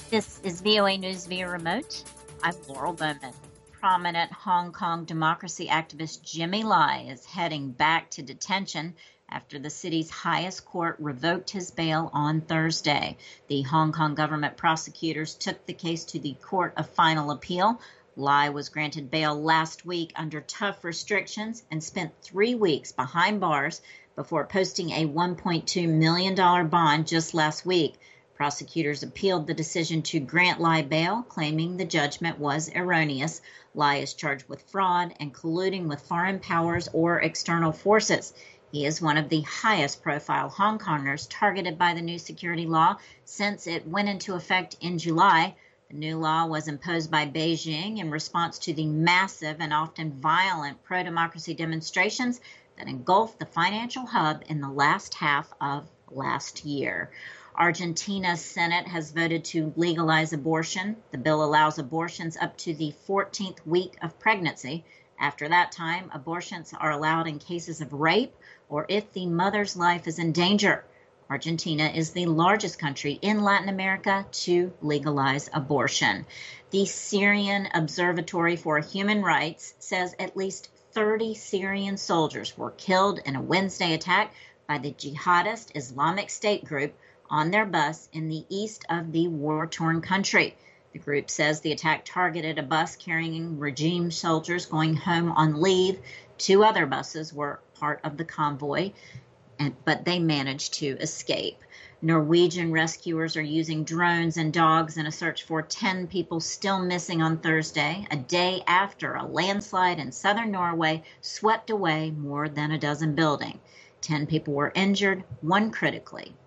This is VOA News via remote. I'm Laurel Bowman. Prominent Hong Kong democracy activist Jimmy Lai is heading back to detention after the city's highest court revoked his bail on Thursday. The Hong Kong government prosecutors took the case to the Court of Final Appeal. Lai was granted bail last week under tough restrictions and spent 3 weeks behind bars before posting a $1.2 million bond just last week. Prosecutors appealed the decision to grant Lai bail, claiming the judgment was erroneous. Lai is charged with fraud and colluding with foreign powers or external forces. He is one of the highest profile Hong Kongers targeted by the new security law since it went into effect in July. The new law was imposed by Beijing in response to the massive and often violent pro-democracy demonstrations that engulfed the financial hub in the last half of last year. Argentina's Senate has voted to legalize abortion. The bill allows abortions up to the 14th week of pregnancy. After that time, abortions are allowed in cases of rape or if the mother's life is in danger. Argentina is the largest country in Latin America to legalize abortion. The Syrian Observatory for Human Rights says at least 30 Syrian soldiers were killed in a Wednesday attack by the jihadist Islamic State group on their bus in the east of the war-torn country. The group says the attack targeted a bus carrying regime soldiers going home on leave. 2 other buses were part of the convoy, but they managed to escape. Norwegian rescuers are using drones and dogs in a search for 10 people still missing on Thursday, a day after a landslide in southern Norway swept away more than a dozen buildings. 10 people were injured, 1 critically.